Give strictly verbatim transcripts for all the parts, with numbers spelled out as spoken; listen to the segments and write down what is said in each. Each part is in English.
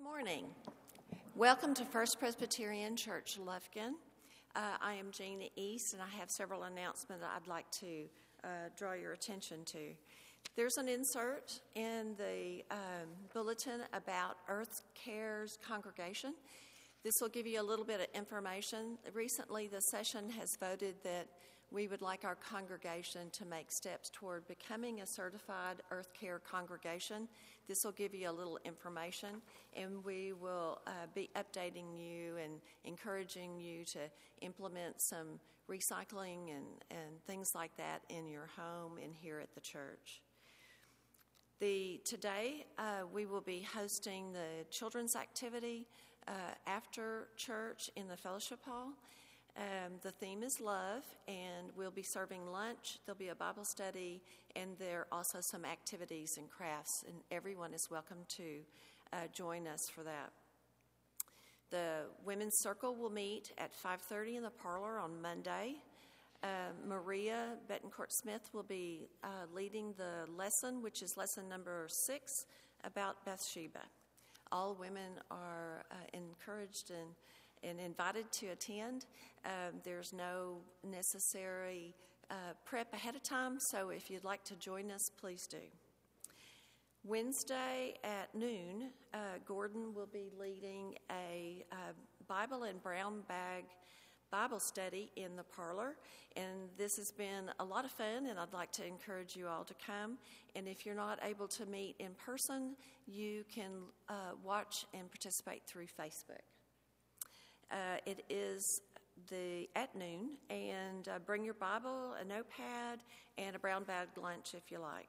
Morning. Welcome to First Presbyterian Church, Lufkin. Uh, I am Jean East, and I have several announcements I'd like to uh, draw your attention to. There's an insert in the um, bulletin about Earth Care's congregation. This will give you a little bit of information. Recently, the session has voted that we would like our congregation to make steps toward becoming a certified Earth Care congregation. This will give you a little information, and we will uh, be updating you and encouraging you to implement some recycling and, and things like that in your home and here at the church. The, today, uh, we will be hosting the children's activity uh, after church in the fellowship hall. Um, the theme is love, and we'll be serving lunch. There'll be a Bible study, and there are also some activities and crafts, and everyone is welcome to uh, join us for that. The Women's Circle will meet at five thirty in the parlor on Monday. Uh, Maria Betancourt-Smith will be uh, leading the lesson, which is lesson number six, about Bathsheba. All women are uh, encouraged and and invited to attend. Um, there's no necessary uh, prep ahead of time, so if you'd like to join us, please do. Wednesday at noon, uh, Gordon will be leading a uh, Bible and brown bag Bible study in the parlor, and this has been a lot of fun, and I'd like to encourage you all to come. And if you're not able to meet in person, you can uh, watch and participate through Facebook. Uh, it is the at noon, and uh, bring your Bible, a notepad, and a brown bag lunch if you like.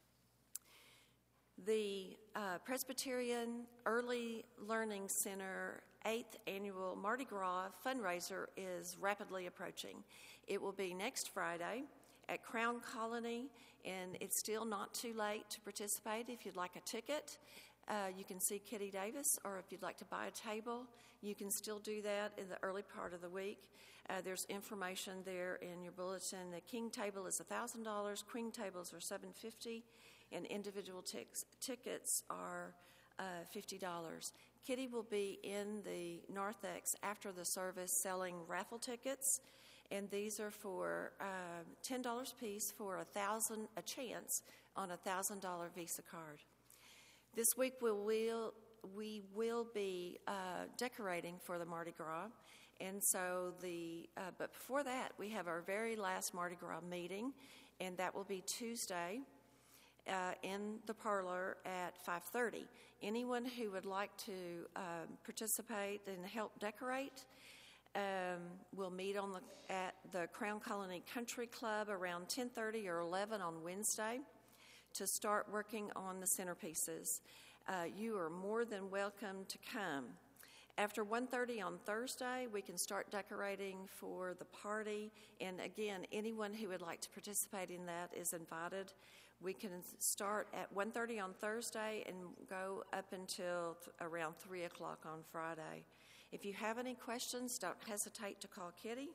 The uh, Presbyterian Early Learning Center eighth Annual Mardi Gras fundraiser is rapidly approaching. It will be next Friday at Crown Colony, and it's still not too late to participate. If you'd like a ticket, Uh, you can see Kitty Davis, or if you'd like to buy a table, you can still do that in the early part of the week. Uh, there's information there in your bulletin. The king table is one thousand dollars, queen tables are seven hundred fifty dollars, and individual t- tickets are uh, fifty dollars. Kitty will be in the narthex after the service selling raffle tickets, and these are for uh, ten dollars a piece for a thousand a chance on a one thousand dollars Visa card. This week we will, we will be uh, decorating for the Mardi Gras, and so the uh, but before that we have our very last Mardi Gras meeting, and that will be Tuesday uh, in the parlor at five thirty. Anyone who would like to uh, participate and help decorate um, will meet on the at the Crown Colony Country Club around ten thirty or eleven on Wednesday to start working on the centerpieces. Uh, you are more than welcome to come. After one thirty on Thursday, we can start decorating for the party. And again, anyone who would like to participate in that is invited. We can start at one thirty on Thursday and go up until th- around three o'clock on Friday. If you have any questions, don't hesitate to call Kitty.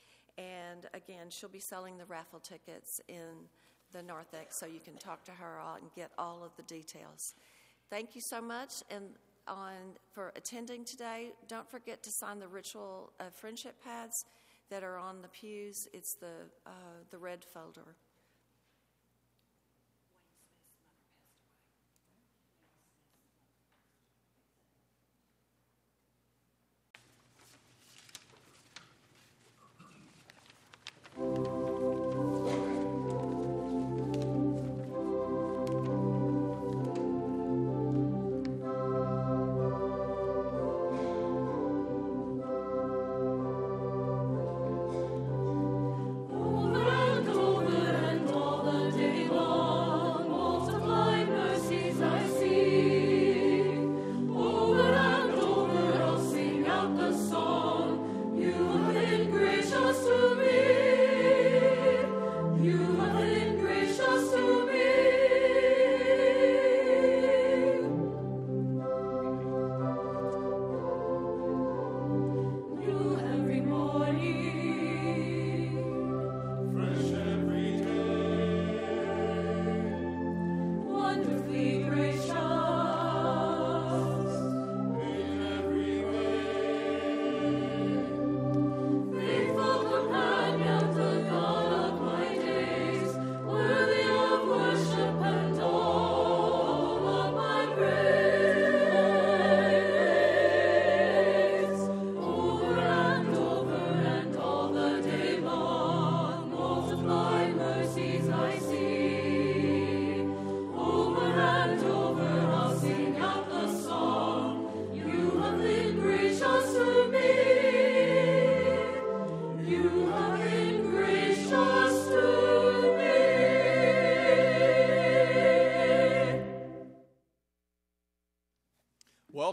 And again, she'll be selling the raffle tickets in the narthex, so you can talk to her all and get all of the details. Thank you so much and on for attending today. Don't forget to sign the ritual uh, friendship pads that are on the pews. It's the uh, the red folder. Over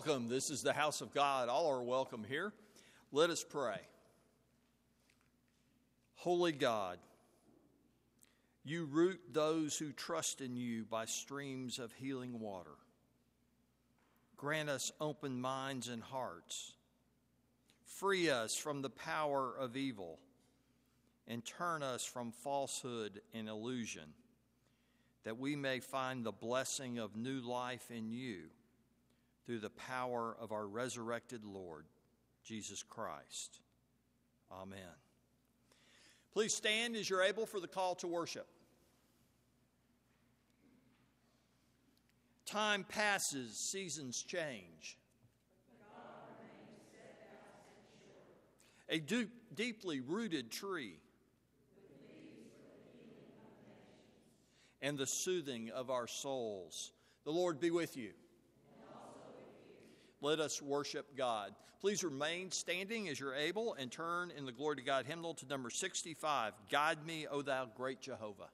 Welcome. This is the house of God. All are welcome here. Let us pray. Holy God, you root those who trust in you by streams of healing water. Grant us open minds and hearts. Free us from the power of evil and turn us from falsehood and illusion, that we may find the blessing of new life in you through the power of our resurrected Lord, Jesus Christ. Amen. Please stand as you're able for the call to worship. Time passes, seasons change. A deep, deeply rooted tree and the soothing of our souls. The Lord be with you. And also with you. Let us worship God. Please remain standing as you're able and turn in the Glory to God hymnal to number sixty-five. Guide me, O thou great Jehovah.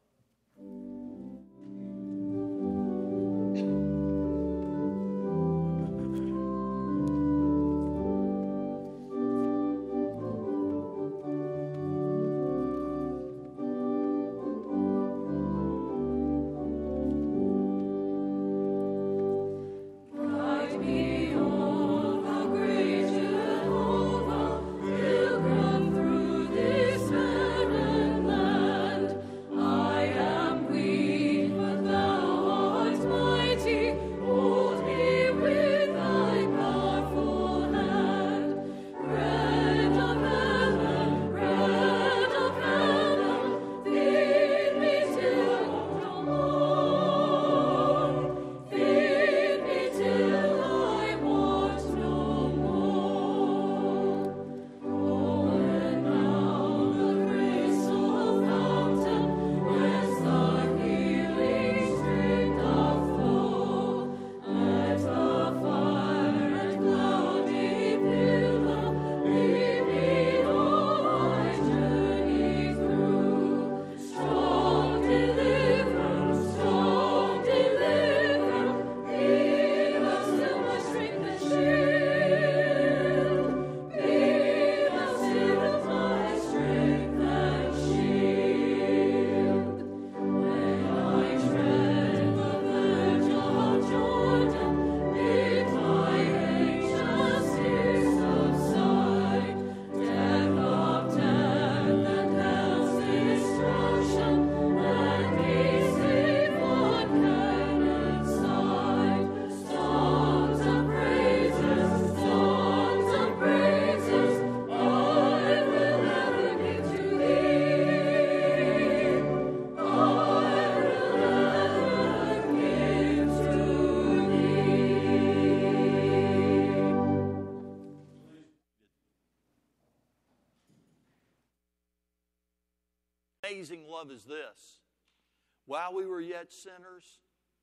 Amazing love is this. While we were yet sinners,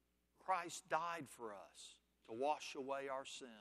Christ died for us to wash away our sins.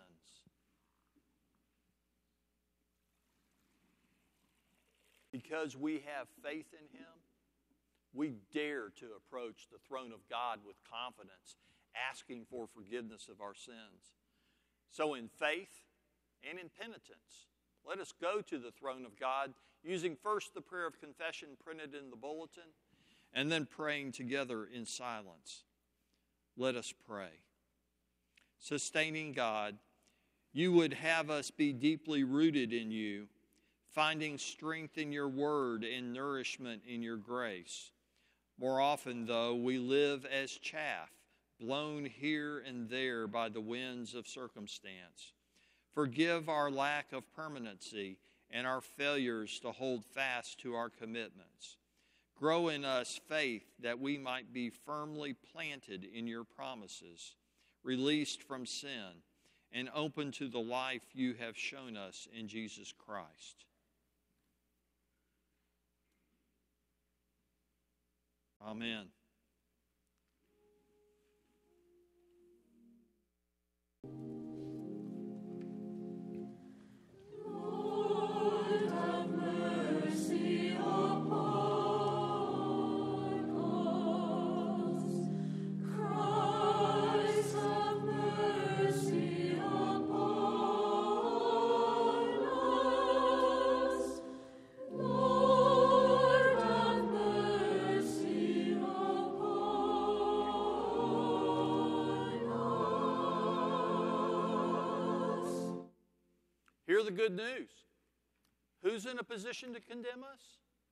Because we have faith in Him, we dare to approach the throne of God with confidence, asking for forgiveness of our sins. So in faith and in penitence, let us go to the throne of God using first the prayer of confession printed in the bulletin and then praying together in silence. Let us pray. Sustaining God, you would have us be deeply rooted in you, finding strength in your word and nourishment in your grace. More often, though, we live as chaff, blown here and there by the winds of circumstance. Forgive our lack of permanency and our failures to hold fast to our commitments. Grow in us faith that we might be firmly planted in your promises, released from sin, and open to the life you have shown us in Jesus Christ. Amen. Christ have mercy upon the good news. Who's in a position to condemn us?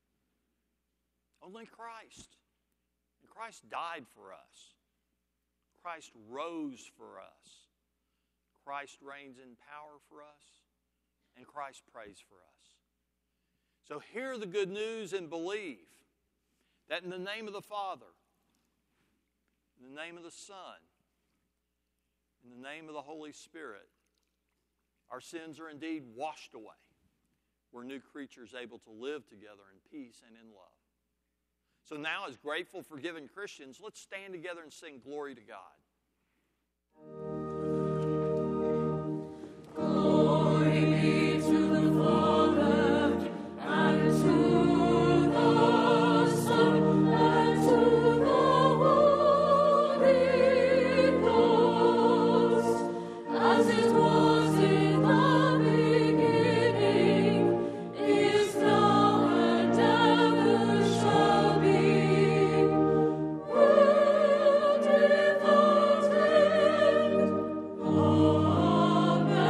Only Christ. And Christ died for us. Christ rose for us. Christ reigns in power for us. And Christ prays for us. So hear the good news and believe that in the name of the Father, in the name of the Son, in the name of the Holy Spirit, our sins are indeed washed away. We're new creatures able to live together in peace and in love. So now, as grateful, forgiven Christians, let's stand together and sing glory to God. Glory be to the Father, and to the Son, and to the Holy Ghost, as it was in the beginning, is now, and ever shall be, world without end. Amen.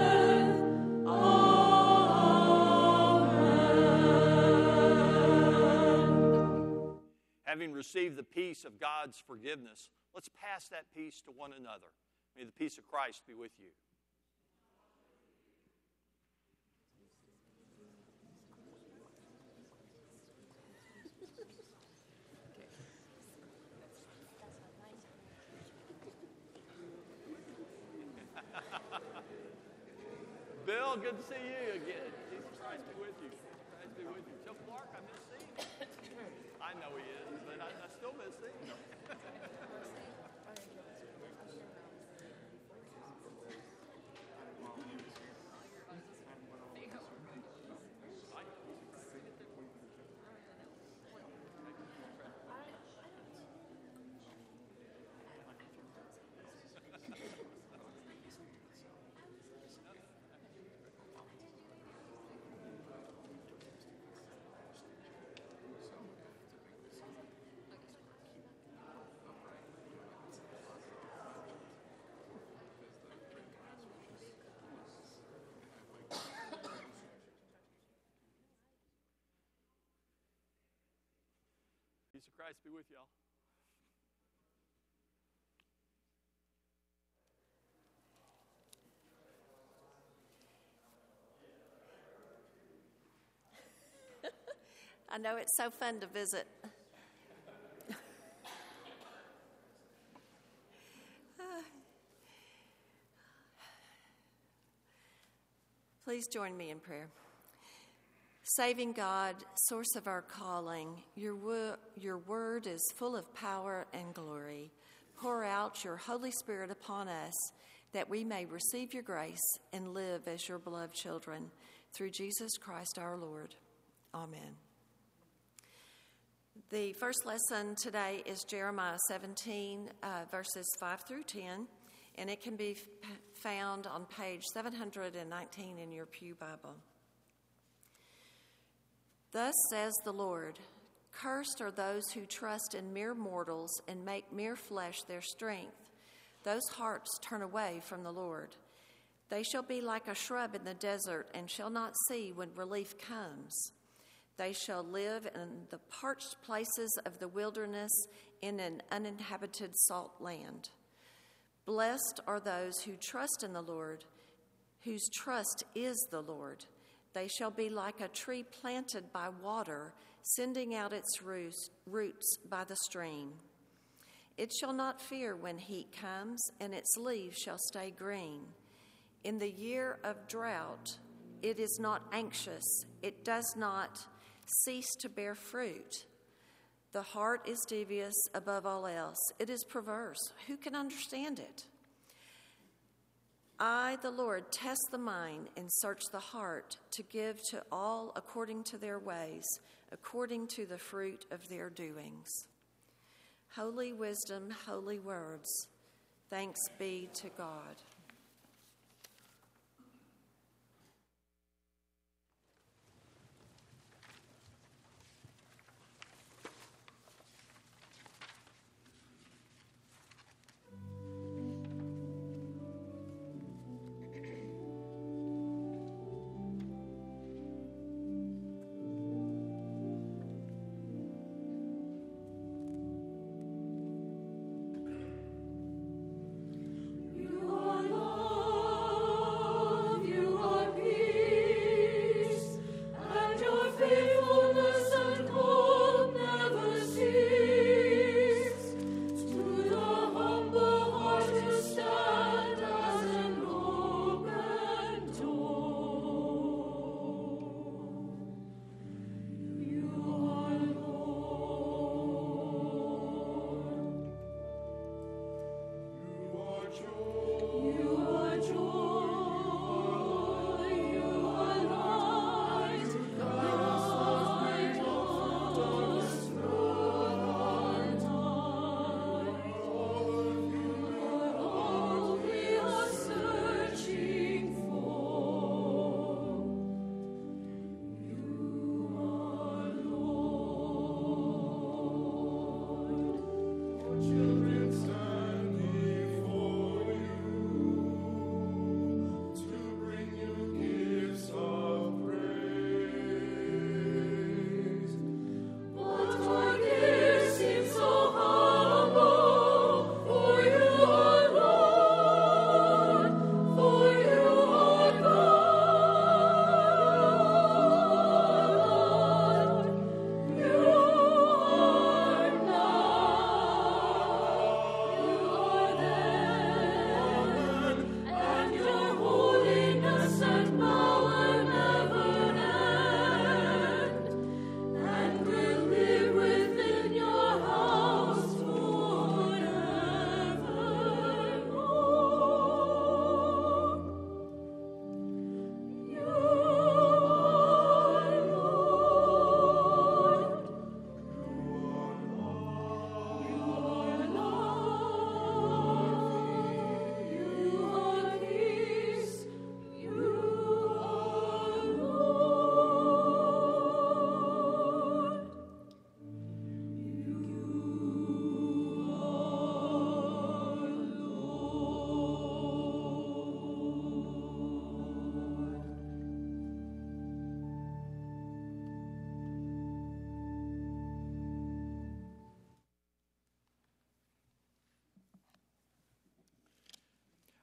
Amen. Having received the peace of God's forgiveness, let's pass that peace to one another. May the peace of Christ be with you. Bill, good to see you again. Jesus Christ be with you. Christ be with you. Tell Clark I miss seeing him. I know he is, but I, I still miss seeing him. Peace of Christ be with y'all. I know it's so fun to visit. Please join me in prayer. Saving God, source of our calling, your, wo- your word is full of power and glory. Pour out your Holy Spirit upon us that we may receive your grace and live as your beloved children. Through Jesus Christ our Lord. Amen. The first lesson today is Jeremiah seventeen, uh, verses five through ten, and it can be f- found on page seven hundred nineteen in your Pew Bible. Thus says the Lord, cursed are those who trust in mere mortals and make mere flesh their strength. Those hearts turn away from the Lord. They shall be like a shrub in the desert and shall not see when relief comes. They shall live in the parched places of the wilderness in an uninhabited salt land. Blessed are those who trust in the Lord, whose trust is the Lord. They shall be like a tree planted by water, sending out its roots by the stream. It shall not fear when heat comes, and its leaves shall stay green. In the year of drought, it is not anxious. It does not cease to bear fruit. The heart is devious above all else. It is perverse. Who can understand it? I, the Lord, test the mind and search the heart to give to all according to their ways, according to the fruit of their doings. Holy wisdom, holy words, thanks be to God.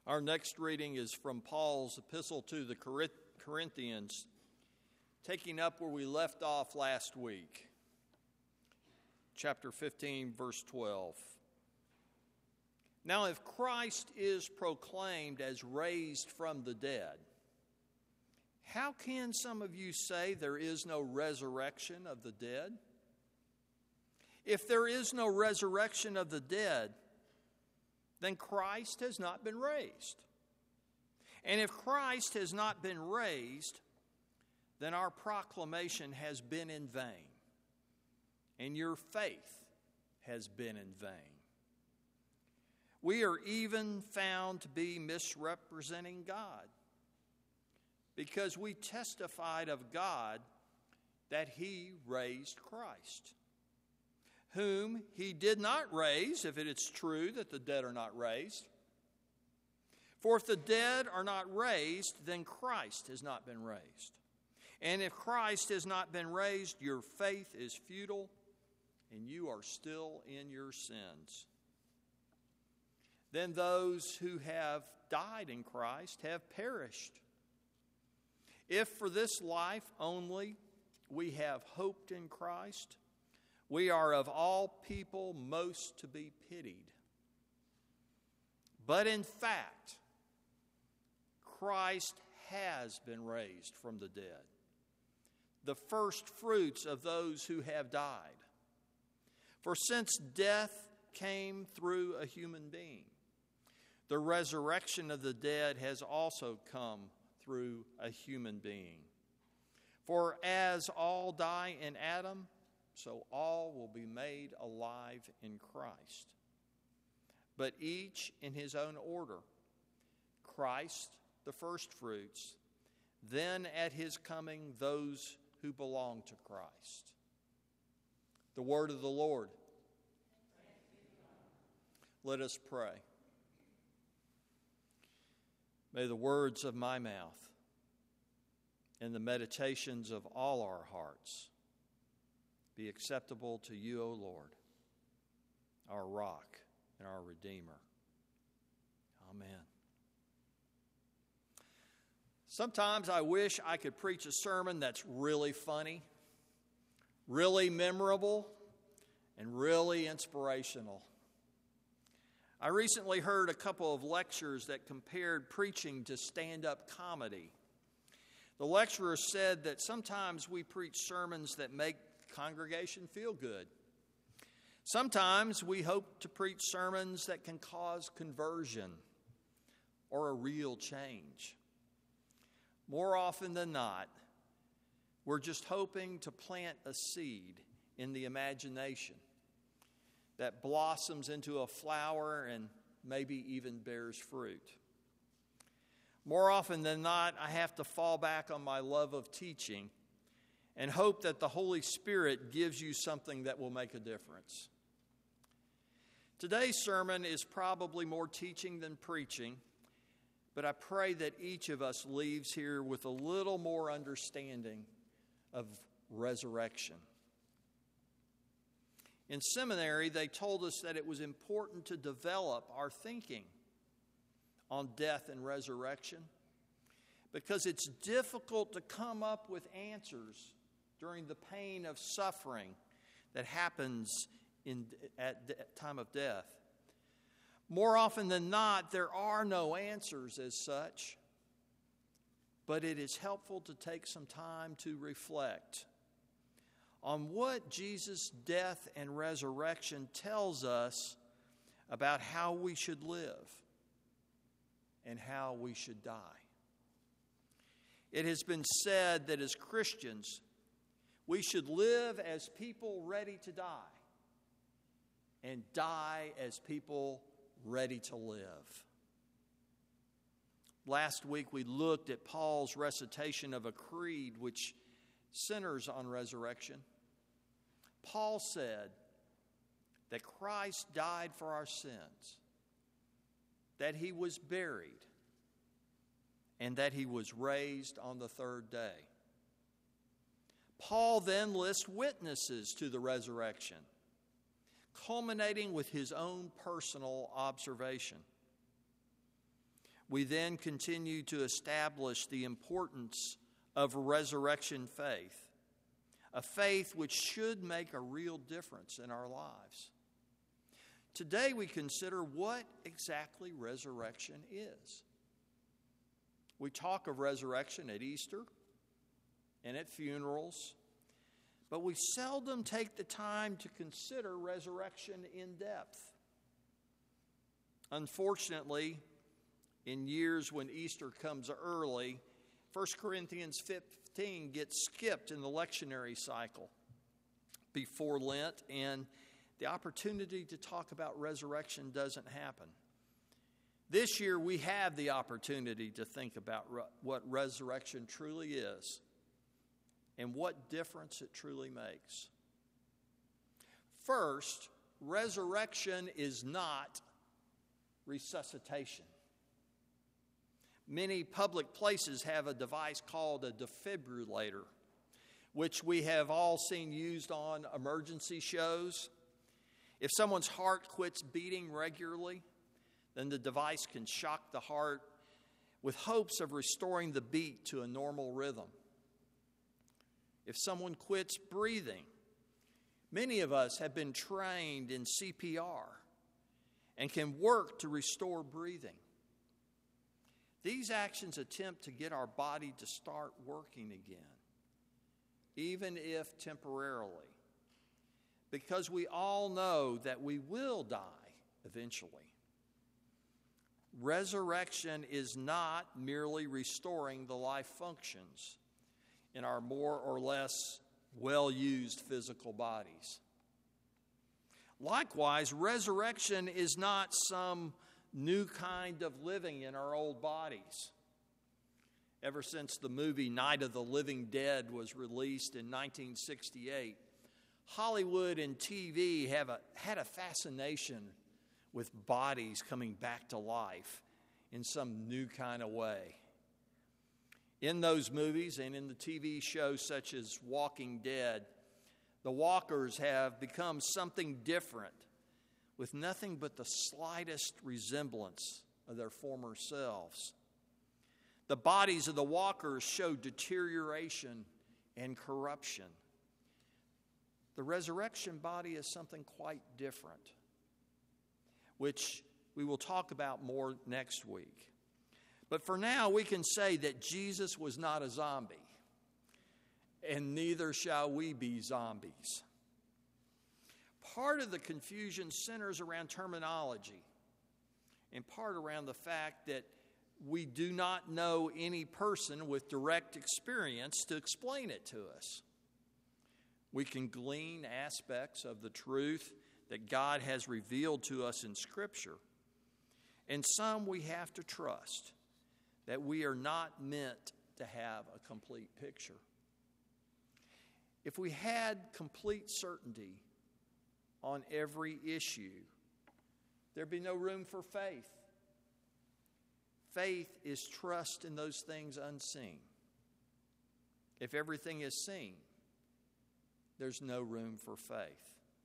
Our next reading is from Paul's epistle to the Corinthians, taking up where we left off last week. Chapter fifteen, verse twelve. Now, if Christ is proclaimed as raised from the dead, how can some of you say there is no resurrection of the dead? If there is no resurrection of the dead, then Christ has not been raised. And if Christ has not been raised, then our proclamation has been in vain, and your faith has been in vain. We are even found to be misrepresenting God, because we testified of God that He raised Christ, whom He did not raise, if it is true that the dead are not raised. For if the dead are not raised, then Christ has not been raised. And if Christ has not been raised, your faith is futile, and you are still in your sins. Then those who have died in Christ have perished. If for this life only we have hoped in Christ, we are of all people most to be pitied. But in fact, Christ has been raised from the dead, the first fruits of those who have died. For since death came through a human being, the resurrection of the dead has also come through a human being. For as all die in Adam, so all will be made alive in Christ. But each in his own order. Christ, the firstfruits, then at his coming, those who belong to Christ. The word of the Lord. Let us pray. May the words of my mouth and the meditations of all our hearts be acceptable to you, O Lord, our rock and our Redeemer. Amen. Sometimes I wish I could preach a sermon that's really funny, really memorable, and really inspirational. I recently heard a couple of lectures that compared preaching to stand-up comedy. The lecturer said that sometimes we preach sermons that make the congregation feel good. Sometimes we hope to preach sermons that can cause conversion or a real change. More often than not, we're just hoping to plant a seed in the imagination that blossoms into a flower and maybe even bears fruit. More often than not, I have to fall back on my love of teaching and hope that the Holy Spirit gives you something that will make a difference. Today's sermon is probably more teaching than preaching, but I pray that each of us leaves here with a little more understanding of resurrection. In seminary, they told us that it was important to develop our thinking on death and resurrection because it's difficult to come up with answers during the pain of suffering that happens in, at the time of death. More often than not, there are no answers as such, but it is helpful to take some time to reflect on what Jesus' death and resurrection tells us about how we should live and how we should die. It has been said that as Christians, we should live as people ready to die and die as people ready to live. Last week we looked at Paul's recitation of a creed which centers on resurrection. Paul said that Christ died for our sins, that he was buried, and that he was raised on the third day. Paul then lists witnesses to the resurrection, culminating with his own personal observation. We then continue to establish the importance of resurrection faith, a faith which should make a real difference in our lives. Today we consider what exactly resurrection is. We talk of resurrection at Easter and at funerals, but we seldom take the time to consider resurrection in depth. Unfortunately, in years when Easter comes early, First Corinthians fifteen gets skipped in the lectionary cycle before Lent, and the opportunity to talk about resurrection doesn't happen. This year, we have the opportunity to think about re- what resurrection truly is and what difference it truly makes. First, resurrection is not resuscitation. Many public places have a device called a defibrillator, which we have all seen used on emergency shows. If someone's heart quits beating regularly, then the device can shock the heart with hopes of restoring the beat to a normal rhythm. If someone quits breathing, many of us have been trained in C P R and can work to restore breathing. These actions attempt to get our body to start working again, even if temporarily, because we all know that we will die eventually. Resurrection is not merely restoring the life functions in our more or less well-used physical bodies. Likewise, resurrection is not some new kind of living in our old bodies. Ever since the movie Night of the Living Dead was released in nineteen sixty-eight, Hollywood and T V have a, had a fascination with bodies coming back to life in some new kind of way. In those movies and in the T V shows such as Walking Dead, the walkers have become something different, with nothing but the slightest resemblance of their former selves. The bodies of the walkers show deterioration and corruption. The resurrection body is something quite different, which we will talk about more next week. But for now, we can say that Jesus was not a zombie, and neither shall we be zombies. Part of the confusion centers around terminology, and part around the fact that we do not know any person with direct experience to explain it to us. We can glean aspects of the truth that God has revealed to us in Scripture, and some we have to trust that we are not meant to have a complete picture. If we had complete certainty on every issue, there'd be no room for faith. Faith is trust in those things unseen. If everything is seen, there's no room for faith.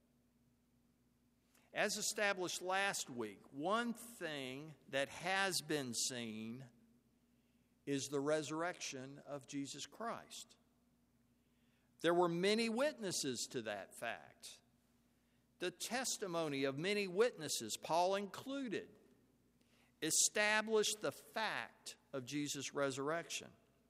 As established last week, one thing that has been seen is the resurrection of Jesus Christ. There were many witnesses to that fact. The testimony of many witnesses, Paul included, established the fact of Jesus' resurrection.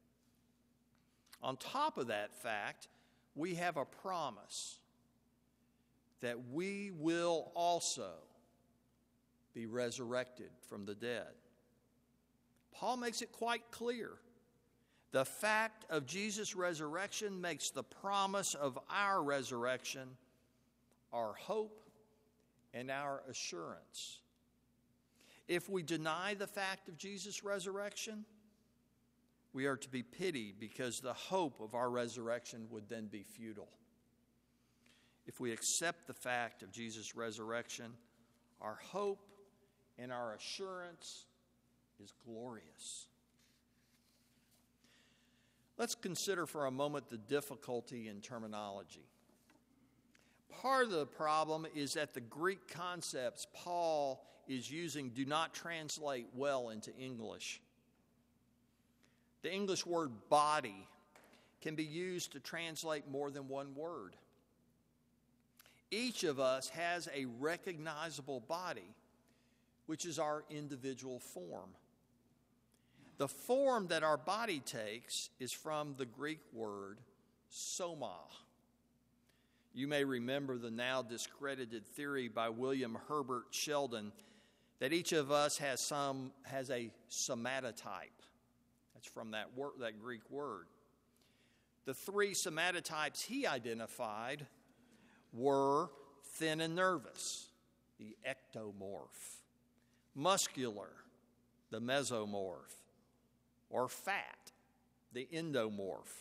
On top of that fact, we have a promise that we will also be resurrected from the dead. Paul makes it quite clear. The fact of Jesus' resurrection makes the promise of our resurrection our hope and our assurance. If we deny the fact of Jesus' resurrection, we are to be pitied because the hope of our resurrection would then be futile. If we accept the fact of Jesus' resurrection, our hope and our assurance is glorious. Let's consider for a moment the difficulty in terminology. Part of the problem is that the Greek concepts Paul is using do not translate well into English. The English word body can be used to translate more than one word. Each of us has a recognizable body, which is our individual form. The form that our body takes is from the Greek word soma. You may remember the now discredited theory by William Herbert Sheldon that each of us has some has a somatotype. That's from that word, that Greek word. The three somatotypes he identified were thin and nervous, the ectomorph, muscular, the mesomorph, or fat, the endomorph.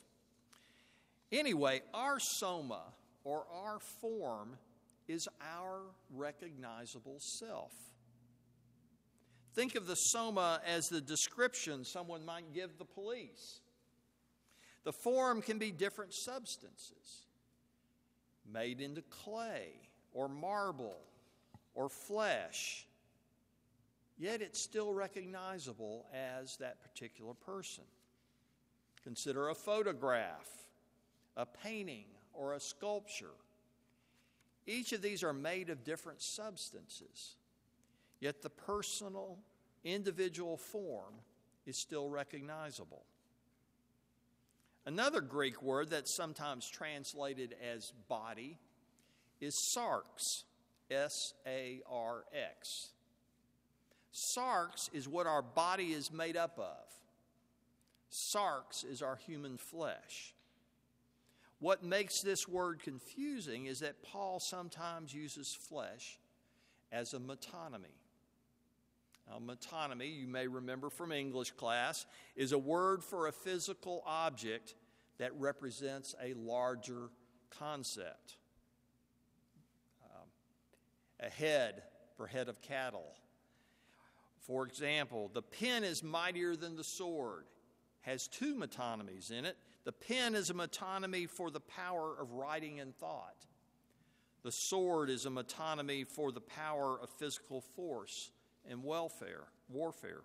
Anyway, our soma, or our form, is our recognizable self. Think of the soma as the description someone might give the police. The form can be different substances, made into clay or marble or flesh, yet it's still recognizable as that particular person. Consider a photograph, a painting, or a sculpture. Each of these are made of different substances, yet the personal, individual form is still recognizable. Another Greek word that's sometimes translated as body is sarx, S A R X. Sarx is what our body is made up of. Sarx is our human flesh. What makes this word confusing is that Paul sometimes uses flesh as a metonymy. Now, metonymy, you may remember from English class, is a word for a physical object that represents a larger concept. Um, a head for head of cattle. For example, the pen is mightier than the sword, has two metonymies in it. The pen is a metonymy for the power of writing and thought. The sword is a metonymy for the power of physical force and welfare, warfare.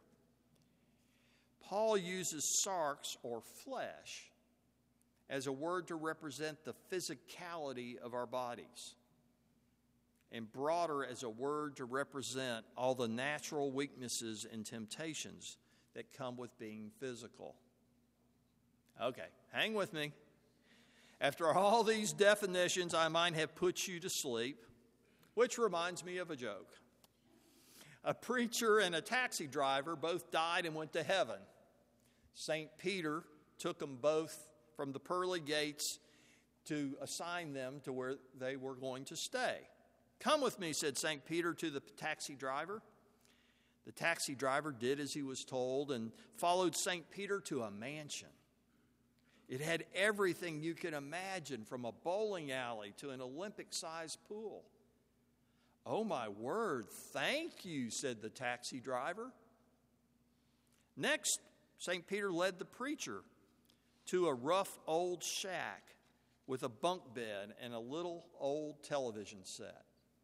Paul uses sarx, or flesh, as a word to represent the physicality of our bodies, and broader as a word to represent all the natural weaknesses and temptations that come with being physical. Okay, hang with me. After all these definitions, I might have put you to sleep, which reminds me of a joke. A preacher and a taxi driver both died and went to heaven. Saint Peter took them both from the pearly gates to assign them to where they were going to stay. "Come with me," said Saint Peter to the taxi driver. The taxi driver did as he was told and followed Saint Peter to a mansion. It had everything you can imagine, from a bowling alley to an Olympic-sized pool. "Oh, my word, thank you," said the taxi driver. Next, Saint Peter led the preacher to a rough old shack with a bunk bed and a little old television set.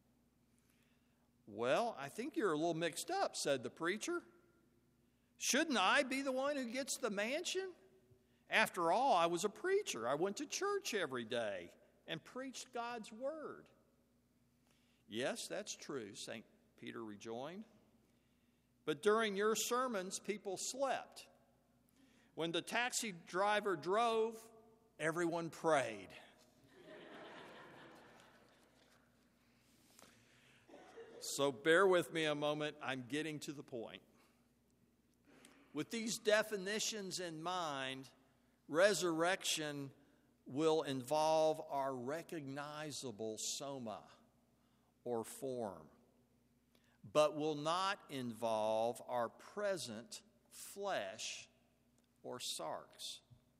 "Well, I think you're a little mixed up," said the preacher. "Shouldn't I be the one who gets the mansion? After all, I was a preacher. I went to church every day and preached God's word." "Yes, that's true," Saint Peter rejoined. "But during your sermons, people slept. When the taxi driver drove, everyone prayed." So bear with me a moment. I'm getting to the point. With these definitions in mind, resurrection will involve our recognizable soma, or form, but will not involve our present flesh, or sarx.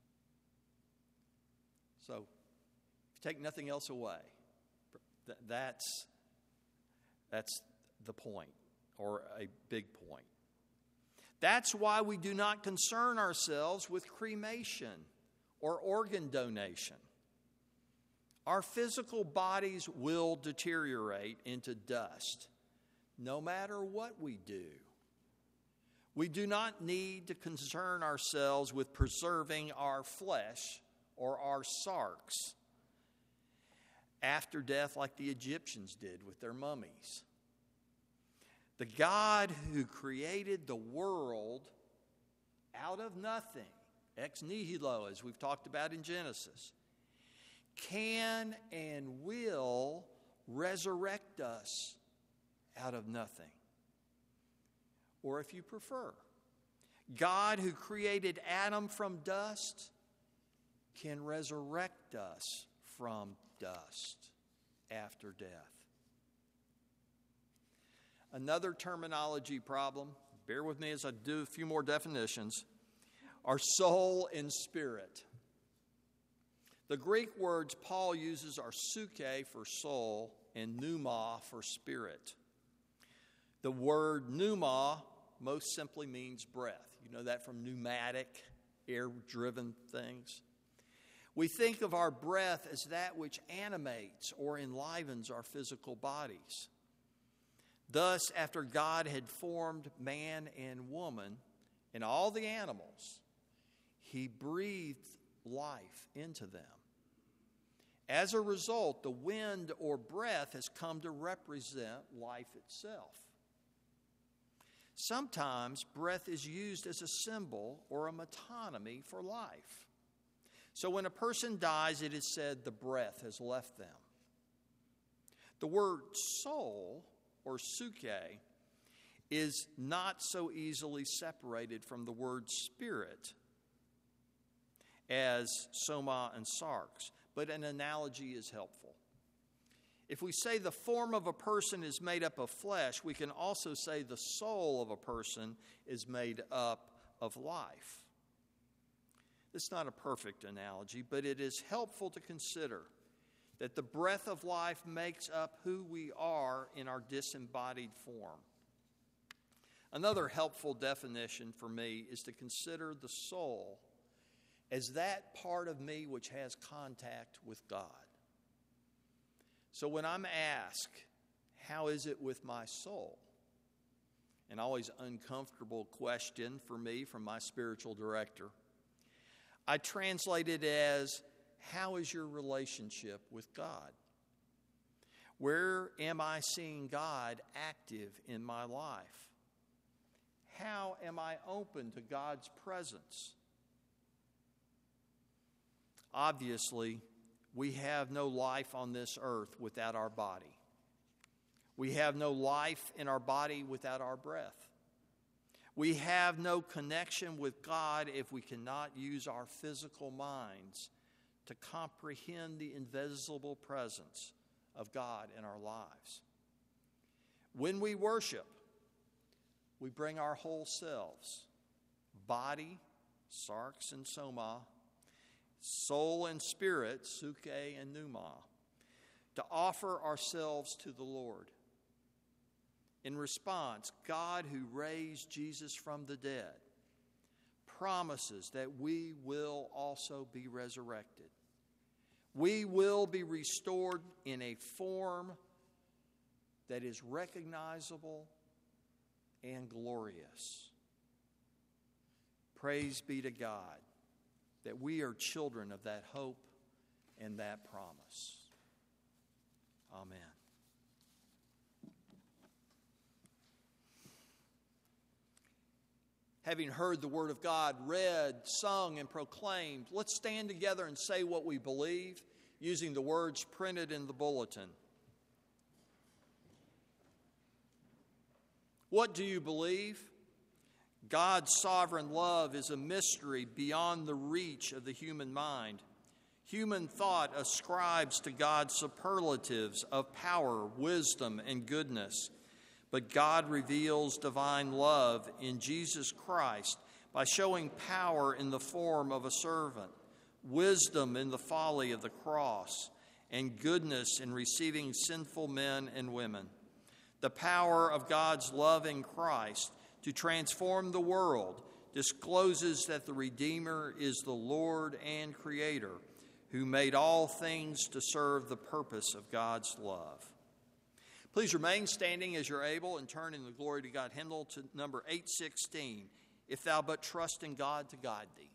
So, if you take nothing else away, th- that's, that's the point, or a big point. That's why we do not concern ourselves with cremation or organ donation. Our physical bodies will deteriorate into dust, no matter what we do. We do not need to concern ourselves with preserving our flesh or our sarx after death like the Egyptians did with their mummies. The God who created the world out of nothing, ex nihilo, as we've talked about in Genesis, can and will resurrect us out of nothing. Or if you prefer, God who created Adam from dust can resurrect us from dust after death. Another terminology problem, bear with me as I do a few more definitions, are soul and spirit. The Greek words Paul uses are psyche for soul and pneuma for spirit. The word pneuma most simply means breath. You know that from pneumatic, air-driven things. We think of our breath as that which animates or enlivens our physical bodies. Thus, after God had formed man and woman and all the animals, he breathed life into them. As a result, the wind or breath has come to represent life itself. Sometimes breath is used as a symbol or a metonymy for life. So when a person dies, it is said the breath has left them. The word soul or psyche is not so easily separated from the word spirit as soma and sarx, but an analogy is helpful. If we say the form of a person is made up of flesh, we can also say the soul of a person is made up of life. It's not a perfect analogy, but it is helpful to consider that the breath of life makes up who we are in our disembodied form. Another helpful definition for me is to consider the soul as that part of me which has contact with God. So when I'm asked, how is it with my soul? An always uncomfortable question for me from my spiritual director. I translate it as, how is your relationship with God? Where am I seeing God active in my life? How am I open to God's presence? Obviously, we have no life on this earth without our body. We have no life in our body without our breath. We have no connection with God if we cannot use our physical minds to comprehend the invisible presence of God in our lives. When we worship, we bring our whole selves, body, sarx and soma, soul and spirit, psyche and pneuma, to offer ourselves to the Lord. In response, God, who raised Jesus from the dead, promises that we will also be resurrected. We will be restored in a form that is recognizable and glorious. Praise be to God that we are children of that hope and that promise. Amen. Having heard the Word of God read, sung, and proclaimed, let's stand together and say what we believe using the words printed in the bulletin. What do you believe? God's sovereign love is a mystery beyond the reach of the human mind. Human thought ascribes to God superlatives of power, wisdom, and goodness. But God reveals divine love in Jesus Christ by showing power in the form of a servant, wisdom in the folly of the cross, and goodness in receiving sinful men and women. The power of God's love in Christ to transform the world discloses that the Redeemer is the Lord and Creator, who made all things to serve the purpose of God's love. Please remain standing as you're able and turn in the Glory to God hymnal to number eight sixteen, If Thou But Trust in God to Guide Thee.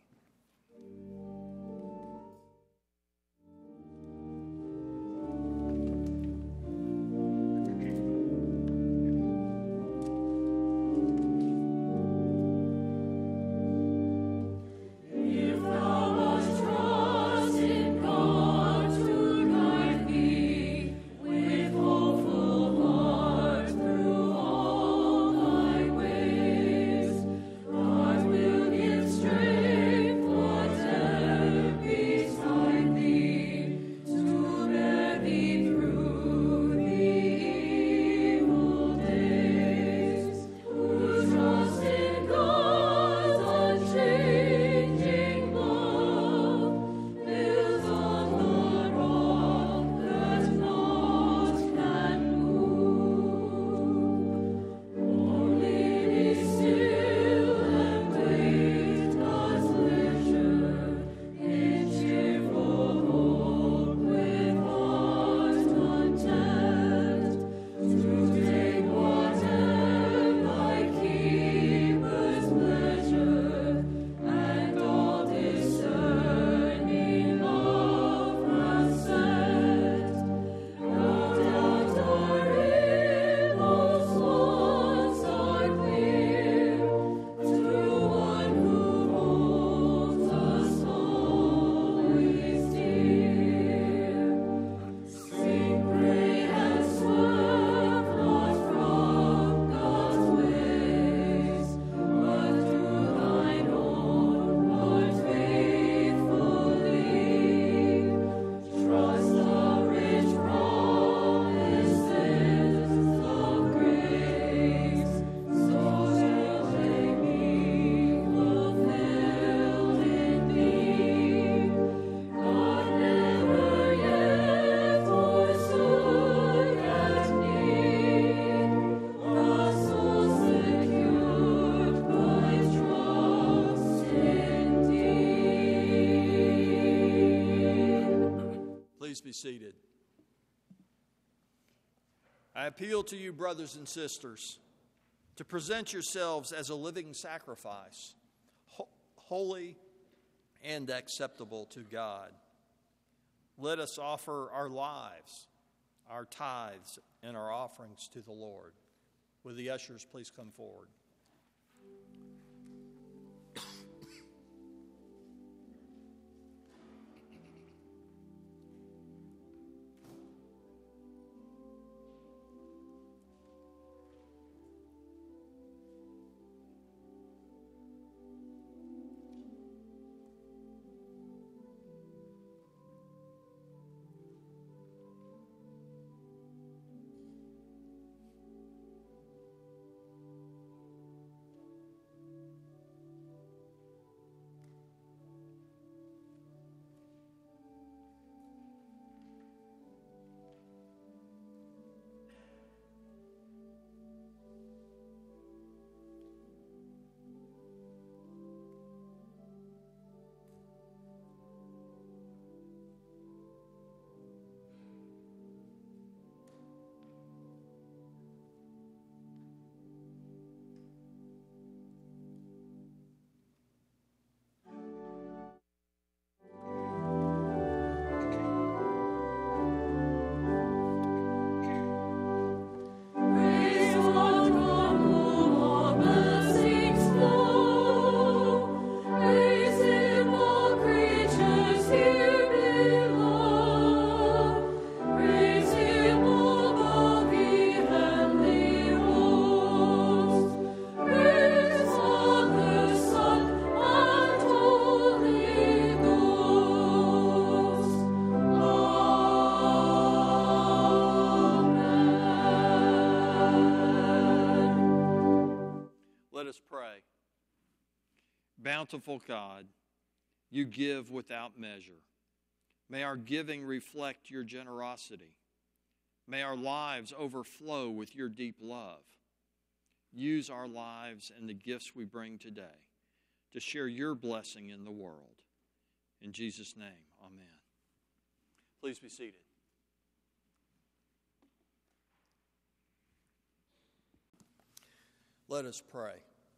Please be seated. I appeal to you, brothers and sisters, to present yourselves as a living sacrifice, ho- holy and acceptable to God. Let us offer our lives, our tithes, and our offerings to the Lord. Will the ushers please come forward? Bountiful God, you give without measure. May our giving reflect your generosity. May our lives overflow with your deep love. Use our lives and the gifts we bring today to share your blessing in the world. In Jesus' name, amen. Please be seated. Let us pray.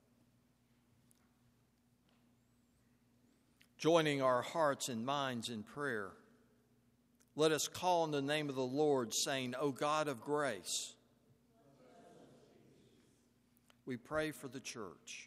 Joining our hearts and minds in prayer, let us call on the name of the Lord, saying, O God of grace. We pray for the church.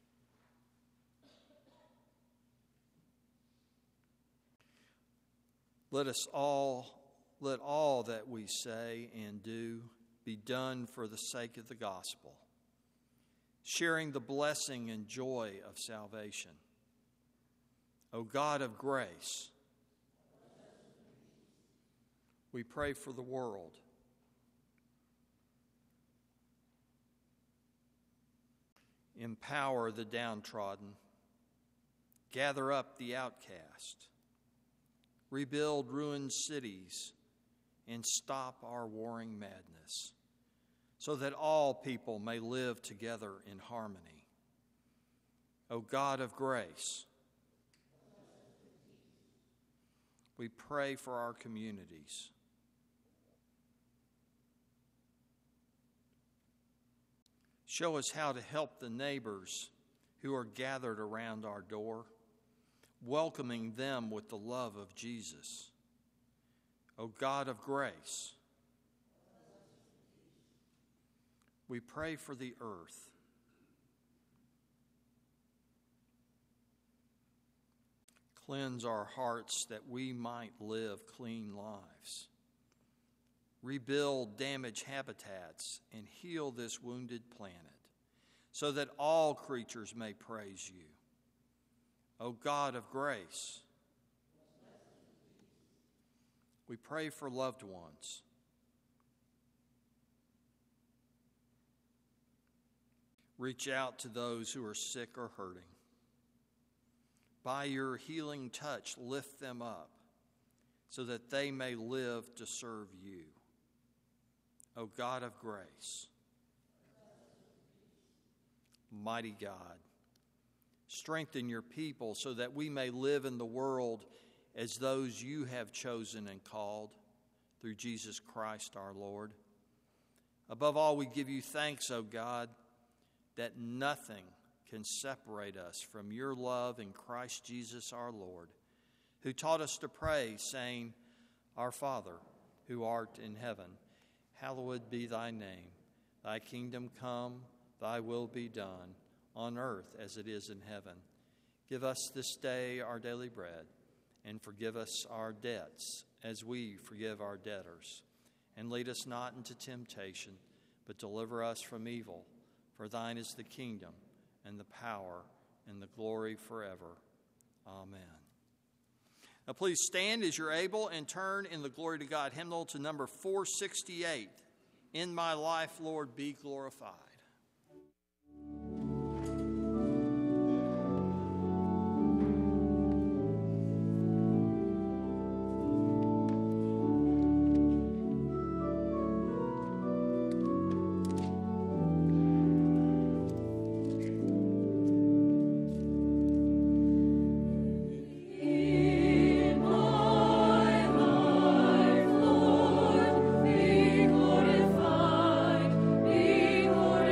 Let us all, let all that we say and do be done for the sake of the gospel, sharing the blessing and joy of salvation. O God of grace, we pray for the world. Empower the downtrodden, gather up the outcast, rebuild ruined cities, and stop our warring madness, so that all people may live together in harmony. O God of grace, we pray for our communities. Show us how to help the neighbors who are gathered around our door, welcoming them with the love of Jesus. O God of grace, we pray for the earth. Cleanse our hearts that we might live clean lives. Rebuild damaged habitats and heal this wounded planet so that all creatures may praise you. O God of grace, we pray for loved ones. Reach out to those who are sick or hurting. By your healing touch, lift them up so that they may live to serve you. O God of grace, mighty God, strengthen your people so that we may live in the world as those you have chosen and called through Jesus Christ our Lord. Above all, we give you thanks, O God, that nothing can separate us from your love in Christ Jesus our Lord, who taught us to pray, saying, Our Father, who art in heaven, hallowed be thy name. Thy kingdom come, thy will be done, on earth as it is in heaven. Give us this day our daily bread, and forgive us our debts as we forgive our debtors. And lead us not into temptation, but deliver us from evil. For thine is the kingdom, and the power, and the glory forever. Amen. Now please stand as you're able and turn in the Glory to God hymnal to number four sixty-eight. In my life, Lord, be glorified. In my life, Lord, be glorified, be glorified.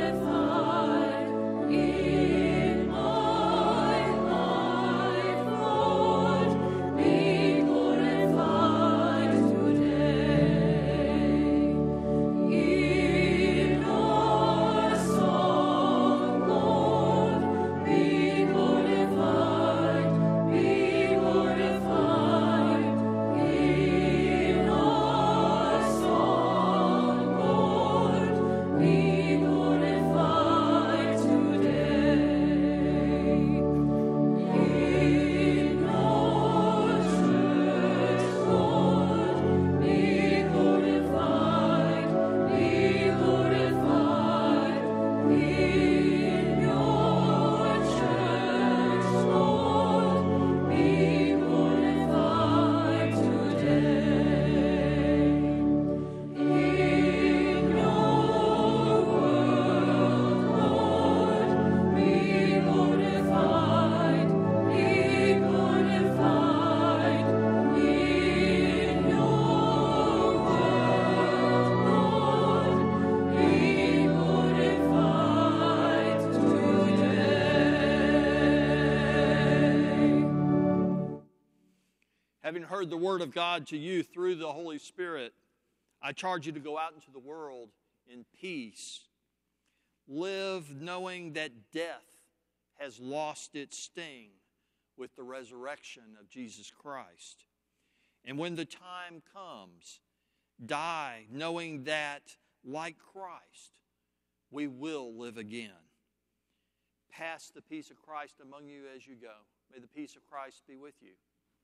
Having heard the word of God to you through the Holy Spirit, I charge you to go out into the world in peace. Live knowing that death has lost its sting with the resurrection of Jesus Christ. And when the time comes, die knowing that, like Christ, we will live again. Pass the peace of Christ among you as you go. May the peace of Christ be with you.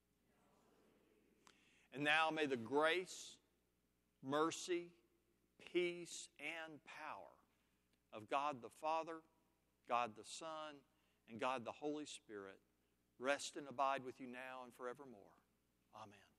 And now may the grace, mercy, peace, and power of God the Father, God the Son, and God the Holy Spirit rest and abide with you now and forevermore. Amen.